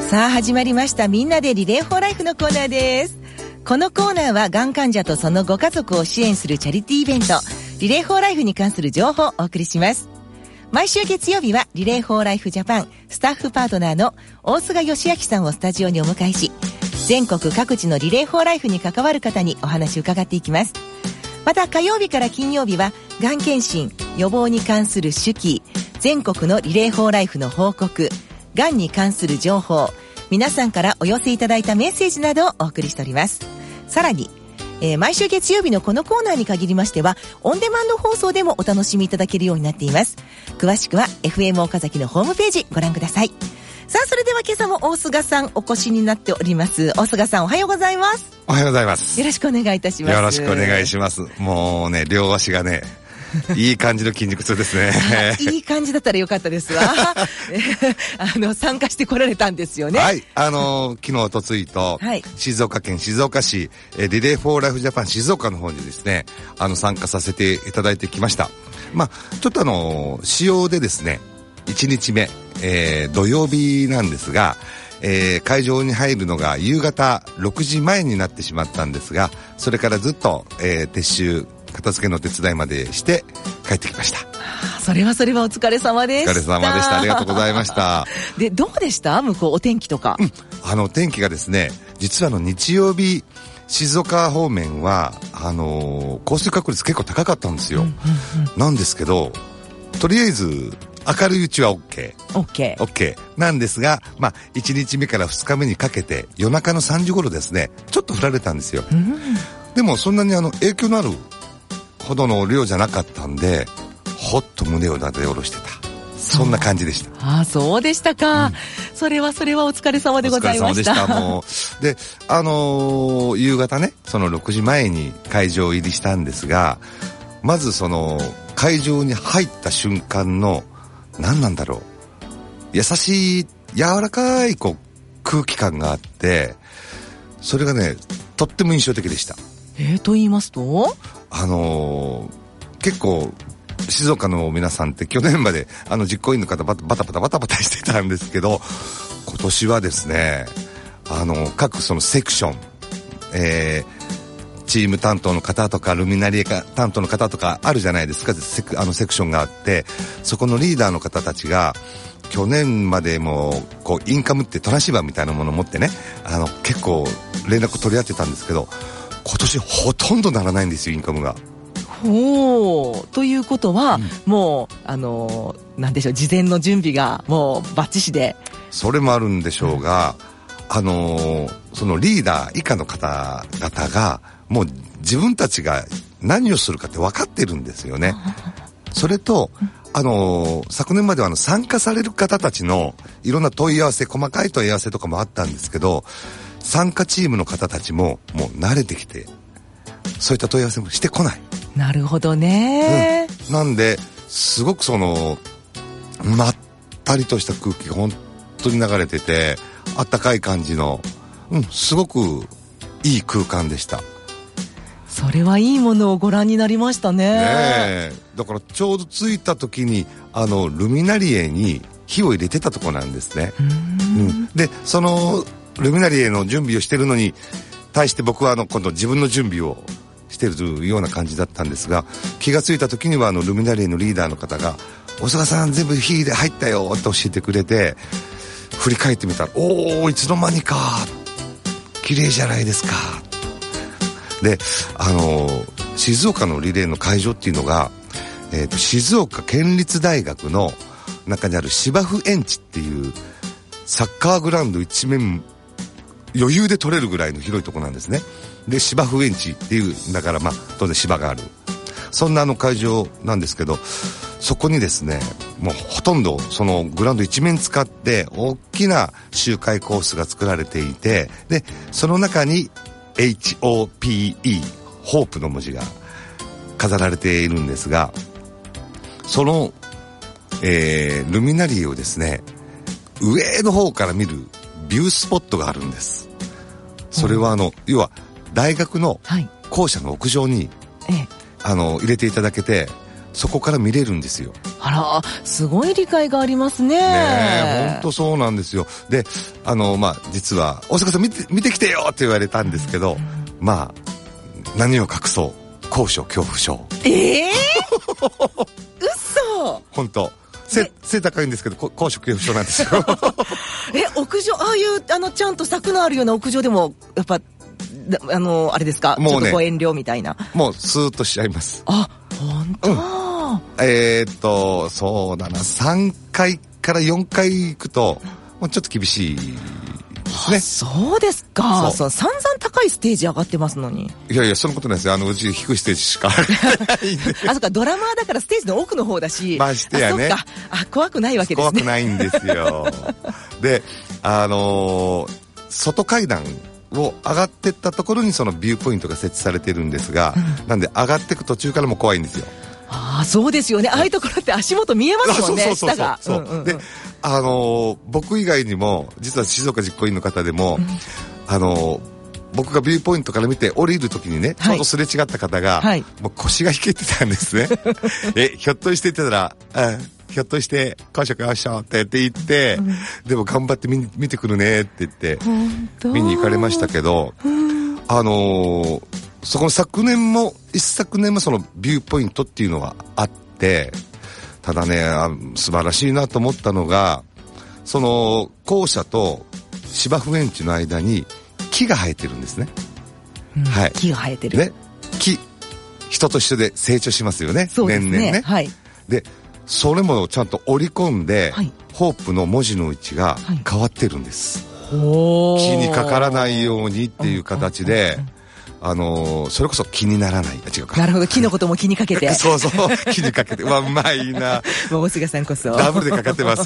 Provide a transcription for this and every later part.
さあ始まりました、みんなでリレーフォーライフのコーナーです。このコーナーはがん患者とそのご家族を支援するチャリティーイベントリレーフォーライフに関する情報をお送りします。毎週月曜日はリレーフォーライフジャパンスタッフパートナーの大菅義明さんをスタジオにお迎えし、全国各地のリレーフォーライフに関わる方にお話を伺っていきます。また火曜日から金曜日はがん検診、予防に関する手記、全国のリレーフォーライフの報告、がんに関する情報、皆さんからお寄せいただいたメッセージなどをお送りしております。さらに、毎週月曜日のこのコーナーに限りましてはオンデマンド放送でもお楽しみいただけるようになっています。詳しくは FM 岡崎のホームページご覧ください。さあそれでは今朝も大菅さんお越しになっております。大菅さんおはようございます。 おはようございます。 よろしくお願いいたします。 よろしくお願いします。もうね、両足がねいい感じの筋肉痛ですねいい感じだったらよかったですわ参加してこられたんですよね。 はい、昨日おとついと、はい、静岡県静岡市リレーフォーライフジャパン静岡の方にですね参加させていただいてきました。ちょっと仕様でですね1日目、土曜日なんですが、会場に入るのが夕方6時前になってしまったんですが、それからずっと、撤収片付けの手伝いまでして帰ってきました。 それはお疲れ様でした。 お疲れ様でした。ありがとうございましたで、どうでした向こうお天気とか。 天気がですね、実は日曜日静岡方面は降水確率結構高かったんですよ、なんですけどとりあえず明るいうちは OK なんですが、1日目から2日目にかけて夜中の3時頃ですねちょっと降られたんですよ、でもそんなに影響のあるほどの量じゃなかったんでほっと胸をなで下ろしてた、そんな感じでした。 そうでしたか、それはお疲れ様でございました。 お疲れ様でした。もうで夕方ねその6時前に会場入りしたんですが、まずその会場に入った瞬間の何なんだろう、優しい柔らかい空気感があって、それがねとっても印象的でした。 と言いますと結構静岡の皆さんって去年まで実行委員の方バタバタしてたんですけど、今年はですね各そのセクション、チーム担当の方とかルミナリエ担当の方とかあるじゃないですか。セクションがあって、そこのリーダーの方たちが去年までもインカムってトランシーバーみたいなものを持ってね結構連絡取り合ってたんですけど、今年ほとんどならないんですよ、インカムが。 ということは、もうなんでしょう、事前の準備がもうバッチシで。 それもあるんでしょうが、そのリーダー以下の方々がもう自分たちが何をするかって分かってるんですよね。それと昨年までは参加される方たちのいろんな問い合わせ、細かい問い合わせとかもあったんですけど、参加チームの方たちももう慣れてきてそういった問い合わせもしてこない。 なるほどね、 なんですごくまったりとした空気が本当に流れてて、あったかい感じの、すごくいい空間でした。 それはいいものをご覧になりましたね。 だからちょうど着いた時にルミナリエに火を入れてたとこなんですね。でそのルミナリエの準備をしてるのに対して僕は今度自分の準備をしてるような感じだったんですが、気がついた時にはルミナリエのリーダーの方が大菅さん全部火で入ったよって教えてくれて、振り返ってみたらいつの間にか綺麗じゃないですか。で静岡のリレーの会場っていうのが、静岡県立大学の中にある芝生園地っていうサッカーグラウンド一面余裕で取れるぐらいの広いとこなんですね。で芝生園地っていうだから当然芝がある、そんな会場なんですけど、そこにですねもうほとんどそのグラウンド一面使って大きな周回コースが作られていて、でその中に HOPE ホープの文字が飾られているんですが、その、ルミナリエをですね上の方から見るビュースポットがあるんです。それは要は大学の校舎の屋上に、入れていただけて、そこから見れるんですよ。 あら、すごい理解がありますね。 ねえ、本当そうなんですよ。で、実は、大阪さん見てきてよって言われたんですけど、まあ、何を隠そう、高所恐怖症。 嘘。 本当。背高いんですけど、高所恐怖症なんですよ。 屋上、ああいうちゃんと柵のあるような屋上でもやっぱあれですか、もうね、ちょっと遠慮みたいな。 もうスーッとしちゃいます。 あ、本当。 そうだな、3階から4階行くともうちょっと厳しいですね。 そうですか。散々高いステージ上がってますのに。 いやいや、そんなことないですよ。うち低いステージしかないんで。 あ、そっか、ドラマーだからステージの奥の方だし。 ましてやね。 そっか。怖くないわけですね。 怖くないんですよ。で、外階段を上がってったところにそのビューポイントが設置されてるんですが、なんで上がっていく途中からも怖いんですよ。 ああ、そうですよね。ああいうところって足元見えますもんね。 そう。で、僕以外にも実は静岡実行委員の方でも、僕がビューポイントから見て降りるときにね、ちょうどすれ違った方が、もう腰が引けてたんですね。ひょっとして言ってたら、ひょっとして高所恐怖症って言って、でも頑張って見てくるねって言って見に行かれましたけど、そこの一昨年もそのビューポイントっていうのがあって、ただね、素晴らしいなと思ったのが、その校舎と芝生園地の間に木が生えてるんですね。はい。 木が生えてる。 ね。人と一緒で成長しますよね。 そうですね。 年々ね。 はい。 で、それもちゃんと織り込んで、ホープの文字の位置が変わってるんです。木にかからないようにっていう形で、それこそ気にならない。違うか。 なるほど。木のことも気にかけて。 そう。気にかけて。うまいな。 もう大菅さんこそ。 ダブルでかかってます。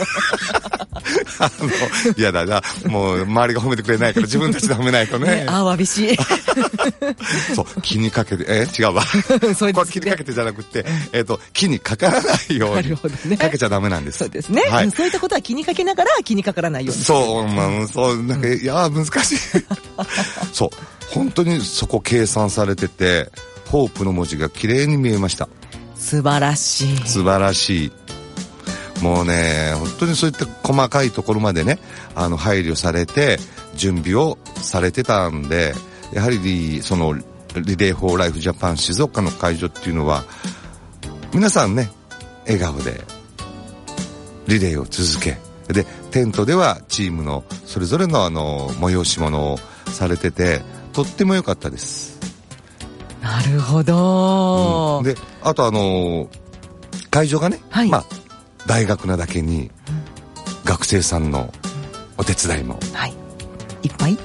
嫌だな。もう周りが褒めてくれないから自分たちで褒めないとね。 わびしい。 そう、気にかけて、違うわ。これ気にかけてじゃなくて、気にかからないように。かけちゃダメなんです。 そうですね。そういったことは気にかけながら気にかからないように。 そう、なんか、いや、難しい。そう。本当にそこ計算されてて、ホープの文字が綺麗に見えました。 素晴らしい。 素晴らしい。もうね、本当にそういった細かいところまでね、配慮されて準備をされてたんで、やはりそのリレーフォーライフジャパン静岡の会場っていうのは皆さんね、笑顔でリレーを続け、でテントではチームのそれぞれの催し物をされてて、とっても良かったです。 なるほど。 で、あと会場がね、大学なだけに、学生さんのお手伝いも、 いっぱい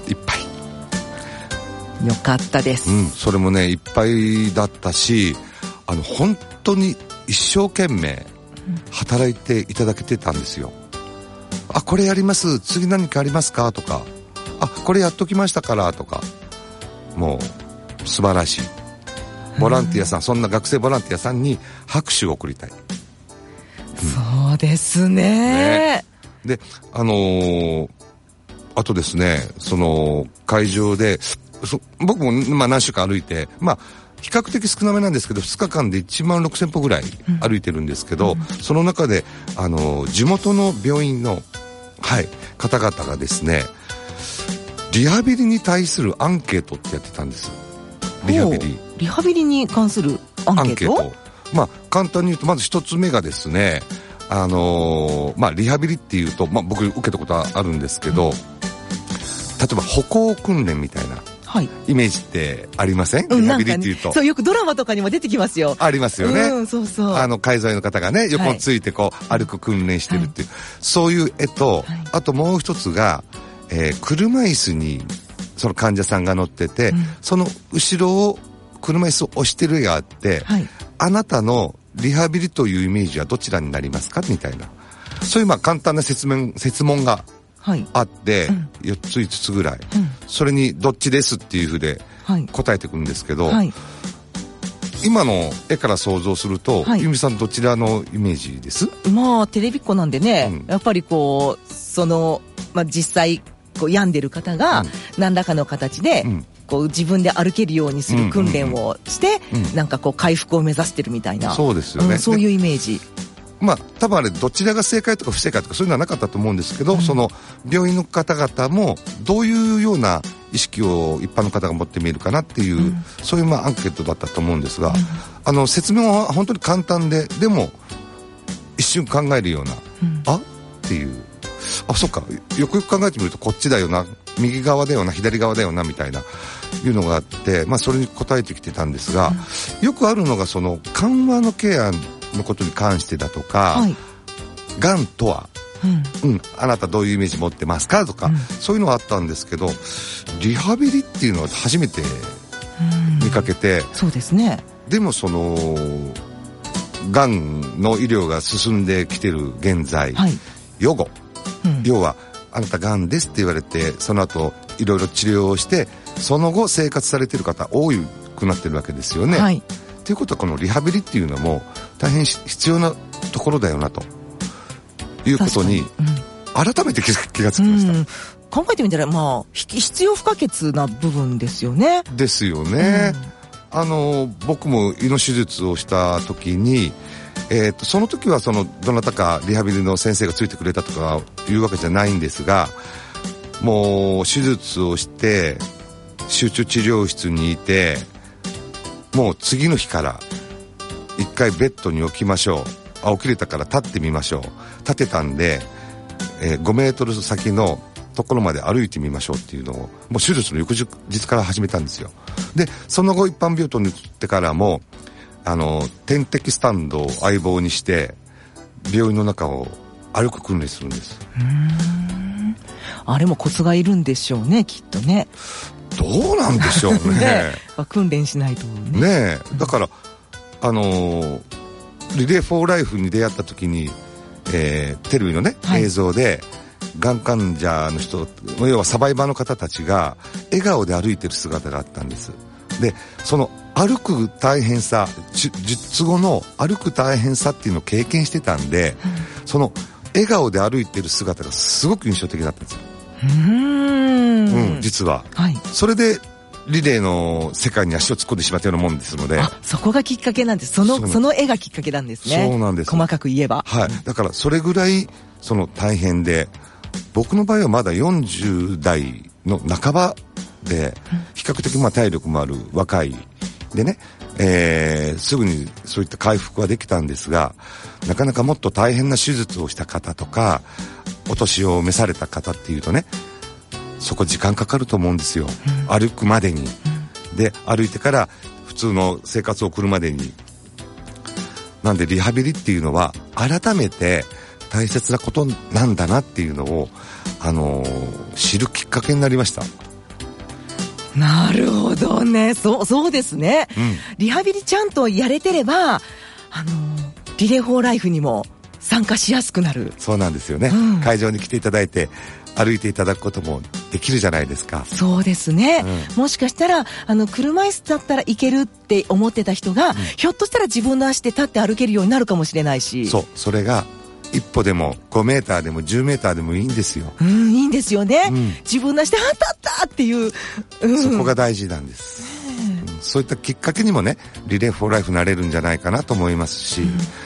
よかったです。 それもね、いっぱいだったし、本当に一生懸命働いていただけてたんですよ。これやります、次何かありますかとか、これやっときましたからとか、もう素晴らしいボランティアさん、そんな学生ボランティアさんに拍手を送りたい。 そうですね。 で、あとですね、その会場で僕も何週間歩いて、比較的少なめなんですけど、2日間で16,000歩ぐらい歩いてるんですけど、その中で地元の病院の、方々がですね、リハビリに対するアンケートってやってたんです。リハビリに関するアンケート。簡単に言うと、まず一つ目がですね、リハビリっていうと、僕受けたことあるんですけど、例えば歩行訓練みたいなイメージってありません？リハビリっていうと、 そう、よくドラマとかにも出てきますよ。 ありますよね。 そう。 介助員の方がね、横について歩く訓練してるっていう、そういう絵と、あともう一つが、車椅子にその患者さんが乗ってて、その後ろを車椅子を押してる絵があって、あなたのリハビリというイメージはどちらになりますかみたいな、そういう簡単な設問があって、4つ5つぐらい、それにどっちですっていうふうで答えてくるんですけど、今の絵から想像すると、由美さんどちらのイメージです？ テレビっ子なんでね、やっぱり実際病んでる方が何らかの形で、自分で歩けるようにする訓練をして、回復を目指してるみたいな。 そうですよね。 そういうイメージ。 多分あれどちらが正解とか不正解とかそういうのはなかったと思うんですけど、その病院の方々もどういうような意識を一般の方が持ってみるかなっていう、そういうアンケートだったと思うんですが、説明は本当に簡単で、でも一瞬考えるような、あっていう、そっか、よくよく考えてみるとこっちだよな、右側だよな、左側だよなみたいないうのがあって、それに答えてきてたんですが、よくあるのがその緩和のケアのことに関してだとか、がんとは、あなたどういうイメージ持ってますかとか、そういうのがあったんですけど、リハビリっていうのは初めて見かけて、 そうですね。 でもそのがんの医療が進んできてる現在、予後、要はあなたがんですって言われて、その後いろいろ治療をしてその後生活されてる方多くなってるわけですよね。ということはこのリハビリっていうのも大変必要なところだよなということに改めて気がつきました。 考えてみたら必要不可欠な部分ですよね。 ですよね。僕も胃の手術をした時に、その時はどなたかリハビリの先生がついてくれたとかいうわけじゃないんですが、もう手術をして集中治療室にいて、もう次の日から一回ベッドに置きましょう、起きれたから立ってみましょう、立てたんで、5メートル先のところまで歩いてみましょうっていうのをもう手術の翌日から始めたんですよ。でその後一般病棟に移ってからも点滴スタンドを相棒にして病院の中を歩く訓練するんです。 あれもコツがいるんでしょうね、きっとね。 どうなんでしょうね。 訓練しないとね。 だからリレーフォーライフに出会った時に、テレビのね、映像でがん患者の人、要はサバイバーの方たちが笑顔で歩いてる姿があったんです。でその歩く大変さ、術後の歩く大変さっていうのを経験してたんで、その笑顔で歩いてる姿がすごく印象的だったんですよ。実は、それでリレーの世界に足を突っ込んでしまったようなもんですので。 そこがきっかけなんです。その絵がきっかけなんですね。 そうなんです。 細かく言えば。 だからそれぐらい大変で、僕の場合はまだ40代の半ばで、比較的体力もある若いでね、すぐにそういった回復はできたんですが、なかなかもっと大変な手術をした方とかお年を召された方っていうとね、そこ時間かかると思うんですよ、歩くまでに、で歩いてから普通の生活を送るまでに。なんでリハビリっていうのは改めて大切なことなんだなっていうのを、知るきっかけになりました。 なるほどね。そうですね、リハビリちゃんとやれてればリレーフォーライフにも参加しやすくなる。 そうなんですよね、会場に来ていただいて歩いていただくこともできるじゃないですか。 そうですね、もしかしたら車椅子だったらいけるって思ってた人が、ひょっとしたら自分の足で立って歩けるようになるかもしれないし。 それが一歩でも5メーターでも10メーターでもいいんですよ。 いいんですよね、自分の足で立ったっていう、 そこが大事なんです、そういったきっかけにもね、リレーフォーライフになれるんじゃないかなと思いますし、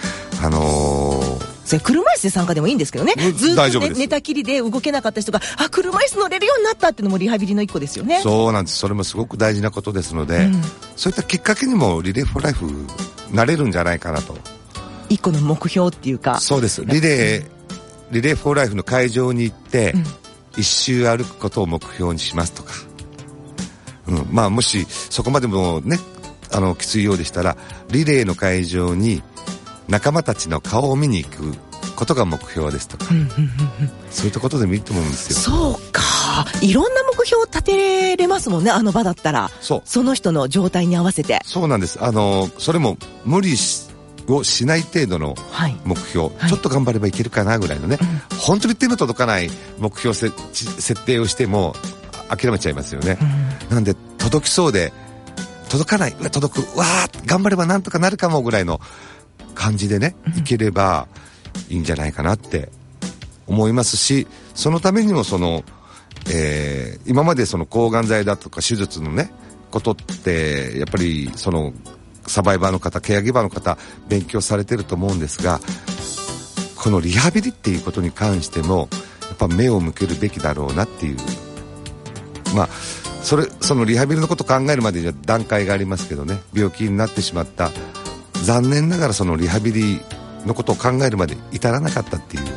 車椅子で参加でもいいんですけどね、ずっと、寝たきりで動けなかった人が車椅子乗れるようになったっていうのもリハビリの一個ですよね。 そうなんです。それもすごく大事なことですので、そういったきっかけにもリレーフォーライフなれるんじゃないかなと。 一個の目標っていうか。 そうです。リレーフォーライフの会場に行って、一周歩くことを目標にしますとか、もしそこまでもねきついようでしたら、リレーの会場に仲間たちの顔を見に行くことが目標ですとか、そういったことでもいいと思うんですよ。 そうか、いろんな目標を立てれますもんね、あの場だったら。その人の状態に合わせて。 そうなんです。それも無理をしない程度の目標、ちょっと頑張ればいけるかなぐらいのね、本当に手の届かない目標設定をしても諦めちゃいますよね、なんで届きそうで届かない、届く、わー頑張ればなんとかなるかもぐらいの感じでね、いければいいんじゃないかなって思いますし、そのためにも今まで抗がん剤だとか手術のねことってやっぱりサバイバーの方、ケアギバーの方勉強されてると思うんですが、 このリハビリっていうことに関してもやっぱ目を向けるべきだろうなっていう、そのリハビリのことを考えるまでには段階がありますけどね、病気になってしまった、残念ながらそのリハビリのことを考えるまで至らなかったっていう、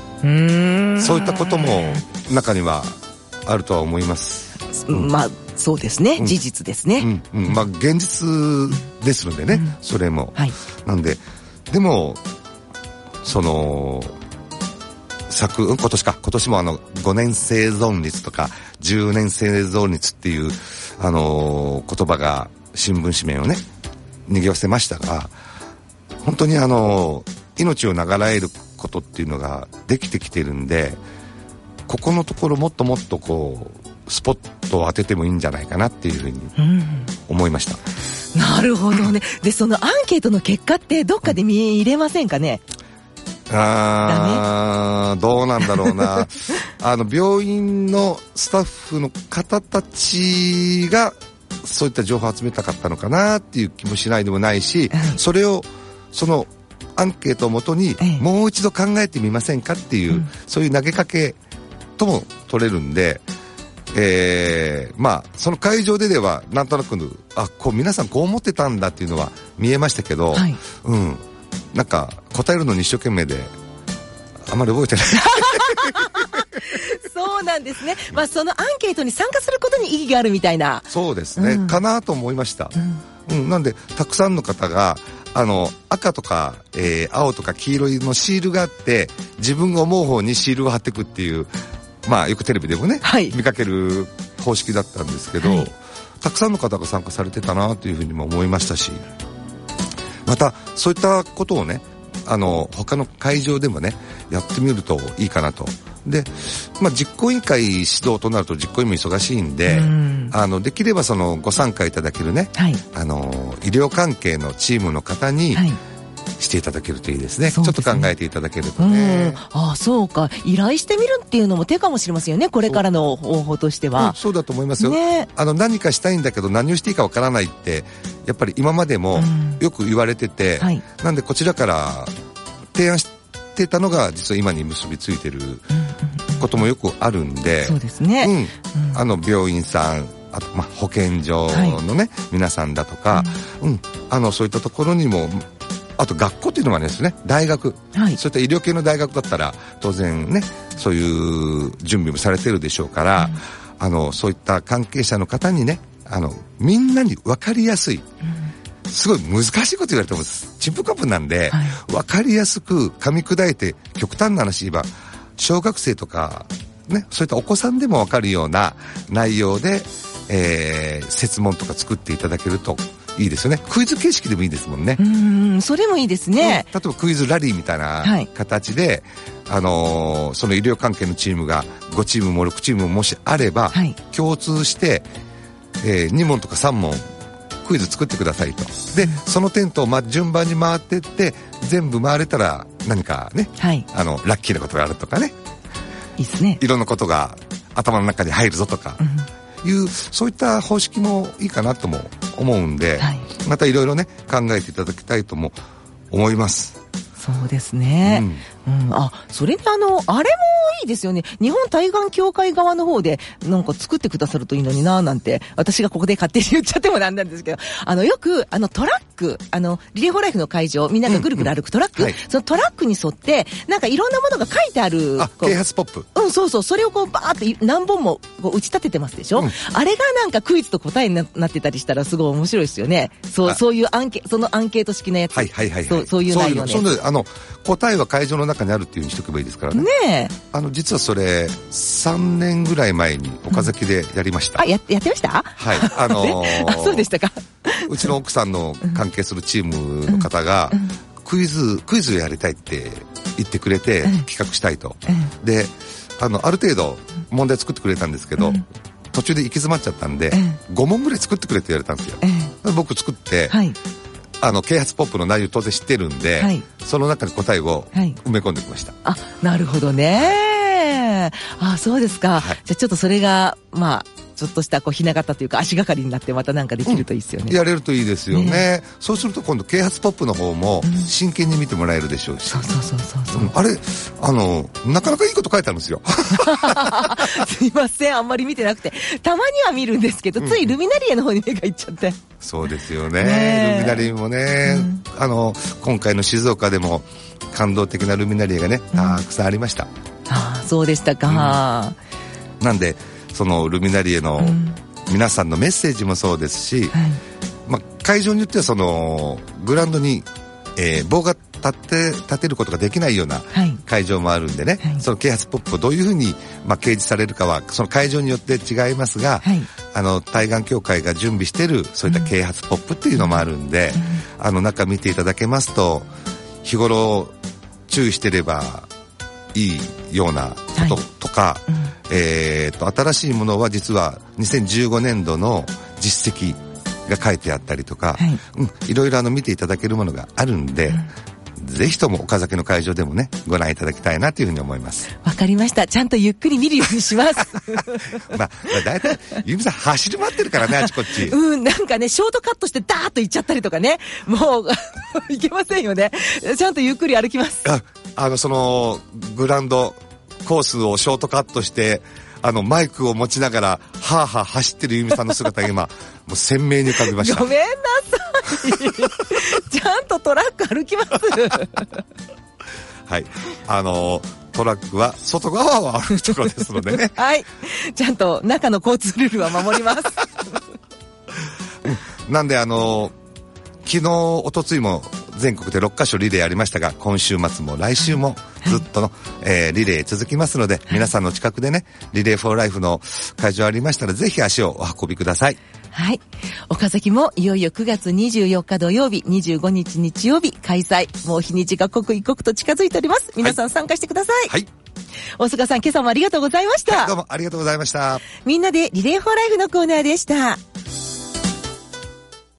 そういったことも中にはあるとは思います。 そうですね、事実ですね。 現実ですのでね、それも、なんででもその今年も5年生存率とか10年生存率っていう言葉が新聞紙面をね賑わせましたが、本当に命を長らえることっていうのができてきてるんで、ここのところもっともっとこうスポットを当ててもいいんじゃないかなっていうふうに思いました。 なるほどね。でそのアンケートの結果ってどっかで見入れませんかね。 どうなんだろうな病院のスタッフの方たちがそういった情報を集めたかったのかなっていう気もしないでもないし、それをそのアンケートをもとにもう一度考えてみませんかっていう、そういう投げかけとも取れるんで、その会場ではなんとなく皆さんこう思ってたんだっていうのは見えましたけど、なんか答えるのに一生懸命であまり覚えてないそうなんですね。そのアンケートに参加することに意義があるみたいな。 そうですね、かなと思いました。なんでたくさんの方が赤とか、青とか黄色いのシールがあって自分が思う方にシールを貼っていくっていう、よくテレビでもね、見かける方式だったんですけど、たくさんの方が参加されてたなというふうにも思いましたし、またそういったことをね他の会場でもねやってみるといいかなと。で、実行委員会指導となると実行委員も忙しいんで、できればそのご参加いただけるね、医療関係のチームの方に、していただけるといいですね。ちょっと考えていただけるとね。 そうか、依頼してみるっていうのも手かもしれませんよね、これからの方法としては。 そうだと思いますよ、何かしたいんだけど何をしていいかわからないってやっぱり今までもよく言われてて、なんでこちらから提案してたのが実は今に結びついてることもよくあるんで、 そうですね、 病院さん、あと保健所のね、皆さんだとか、そういったところにも、あと学校っていうのはですね、大学、そういった医療系の大学だったら当然ねそういう準備もされてるでしょうから、そういった関係者の方にねみんなに分かりやすい、すごい難しいこと言われてもちんぷかんぷんなんで、分かりやすく噛み砕いて、極端な話言えば小学生とかね、そういったお子さんでも分かるような内容で、設問とか作っていただけるといいですよね。クイズ形式でもいいですもんね。 それもいいですね。 例えばクイズラリーみたいな形で、その医療関係のチームが5チームも6チームももしあれば、共通して、2問とか3問クイズ作ってくださいと。で、そのテントを順番に回ってって全部回れたら何かね、ラッキーなことがあるとかね、 いいですね。 いろんなことが頭の中に入るぞとか、そういった方式もいいかなとも思うんで、またいろいろね考えていただきたいとも思います。 そうですね、それであれもいいですよね。日本対岸協会側の方でなんか作ってくださるといいのにななんて、私がここで勝手に言っちゃってもなんなんですけど、よくトラック、リレーフォーライフの会場、みんながぐるぐる歩くトラック、そのトラックに沿ってなんかいろんなものが書いてある、 啓発ポップ、 それをこうバーって何本もこう打ち立ててますでしょ、あれがなんかクイズと答えになってたりしたらすごい面白いですよね。そういうそのアンケート式のやつ、そういう内容ね。 答えは会場の中にあるっていう風にしとけばいいですからね。実はそれ3年ぐらい前に岡崎でやりました。 やってました？そうでしたか。 うちの奥さんの関係するチームの方が、クイズをやりたいって言ってくれて、企画したいと。で、ある程度問題作ってくれたんですけど、途中で行き詰まっちゃったんで、5問ぐらい作ってくれって言われたんですよ。僕作って、啓発ポップの内容当然知ってるんで、その中に答えを埋め込んできました。なるほどね。そうですか。じゃあちょっとそれがちょっとしたひな形というか足がかりになってまたなんかできるといいですよね。 やれるといいですよね。そうすると今度啓発ポップの方も真剣に見てもらえるでしょうし。 そうあれ、なかなかいいこと書いてあるんですよ。 すいません、あんまり見てなくて。たまには見るんですけど、ついルミナリエの方に目がいっちゃって。 そうですよね。ルミナリエもね、今回の静岡でも感動的なルミナリエがね、たくさんありました。 そうでしたか。 なんで、そのルミナリエの皆さんのメッセージもそうですし、会場によってはそのグラウンドに、棒が立てることができないような会場もあるんでね、その啓発ポップをどういうふうに、掲示されるかはその会場によって違いますが、対岸協会が準備しているそういった啓発ポップっていうのもあるんで、中見ていただけますと、日頃注意してればいいようなこととか、新しいものは実は2015年度の実績が書いてあったりとか、いろいろ見ていただけるものがあるんで、ぜひとも岡崎の会場でもね、ご覧いただきたいなというふうに思います。 わかりました。ちゃんとゆっくり見るようにします。 だいたいゆみさん走り回ってるからね、あちこち。 なんかね、ショートカットしてダーッと行っちゃったりとかね、もういけませんよね。ちゃんとゆっくり歩きます。 そのグラウンドコースをショートカットしてマイクを持ちながらはぁはぁ走ってるゆみさんの姿が今もう鮮明に浮かびました。 ごめんなさい。ちゃんとトラック歩きます。 はい、トラックは外側は歩くところですのでね。 はい、ちゃんと中の交通ルールは守ります。 なんで昨日おとついも全国で6カ所リレーありましたが、今週末も来週もずっとの、リレー続きますので、皆さんの近くでね、リレーフォーライフの会場ありましたら、ぜひ足をお運びください。 はい。岡崎もいよいよ9月24日土曜日、25日日曜日開催。もう日にちが刻一刻と近づいております。皆さん参加してください。はい。大塚さん、今朝もありがとうございました。 どうもありがとうございました。 みんなでリレーフォーライフのコーナーでした。